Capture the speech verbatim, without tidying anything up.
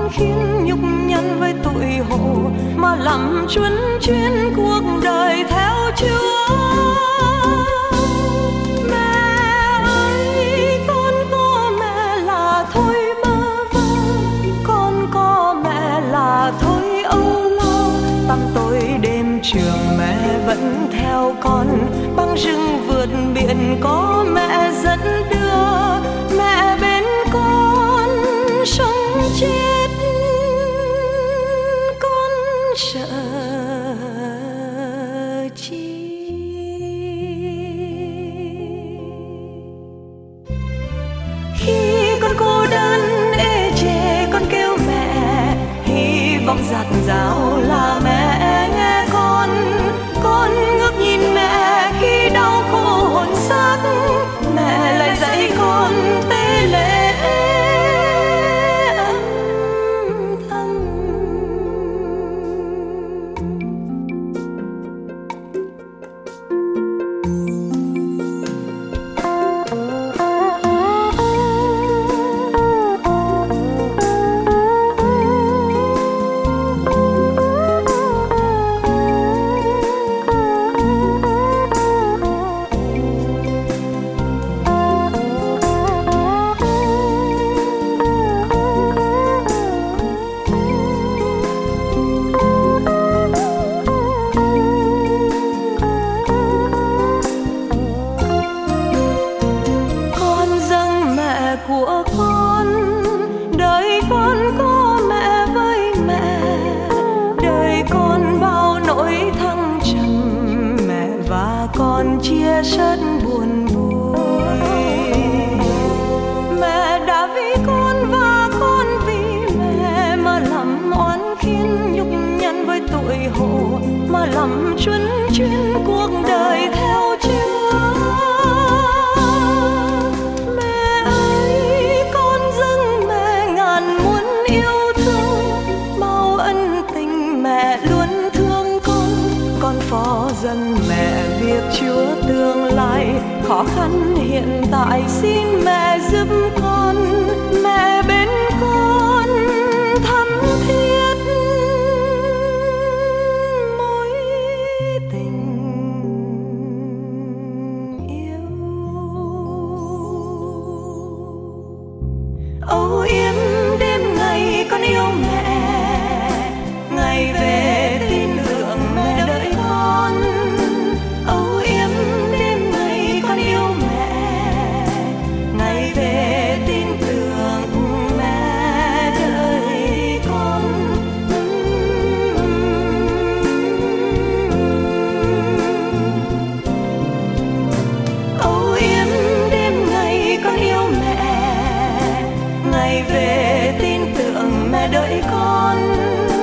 oán khiến nhục nhằn với tội hộ, mà lầm chuấn chuyên cuộc đời theo Chúa. Mẹ ơi, con có mẹ là thôi bơ vơ, con có mẹ là thôi âu lo. Tăm tối đêm trường mẹ vẫn theo con, băng rừng vượt biển có mẹ dẫn đưa. Mẹ bên con sống chết con sợ chi. Khi con cô đơn ê chề con kêu mẹ, hy vọng dạt dào là mẹ nghe con. Con ngước nhìn mẹ khi đau khổ hồn xác, mẹ lại dạy con tế lễ âm thầm. Của con, đời con có mẹ với mẹ, đời con bao nỗi thăng trầm, mẹ và con chia sớt buồn vui. Mẹ đã vì con và con vì mẹ mà làm oán khiến nhục nhằn với tội hộ, mà làm chuấn chuyên cuộc đời theo Chúa. Phó dân mẹ việc Chúa tương lai, khó khăn hiện tại xin mẹ giúp con. Mẹ bên con thắm thiết mối tình yêu. Âu yếm đêm ngày con yêu mẹ, ngày về tin tưởng mẹ đợi con. Âu yếm đêm ngày con yêu mẹ, ngày về tin tưởng mẹ đợi con. Âu yếm đêm ngày con yêu mẹ, ngày về tin tưởng mẹ đợi con.